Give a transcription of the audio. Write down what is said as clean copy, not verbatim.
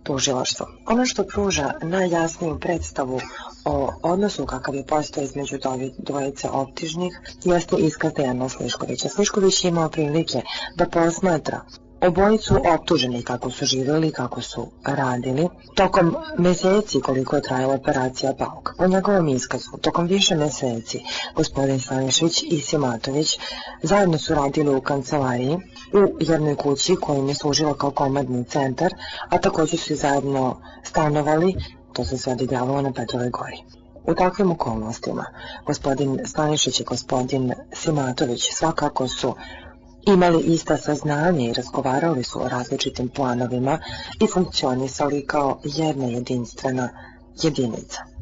tužilaštvo. Ono što pruža najjasniju predstavu o odnosu kakav je postao između dvojice optuženih jeste iskaz Dejana Sliškovića. Slišković je imao prilike da posmatra obojicu optuženih kako su živjeli, kako su radili, tokom meseci koliko je trajala operacija Pauk. Po njegovom iskazu, tokom više meseci, gospodin Stanišić i Simatović zajedno su radili u kancelariji u jednoj kući koja im je služila kao komandni centar, a također su zajedno stanovali, to se sve odigravalo na Petrovoj gori. U takvim okolnostima, gospodin Stanišić i gospodin Simatović svakako su imali ista saznanja i razgovarali su o različitim planovima i funkcionisali kao jedna jedinstvena jedinica.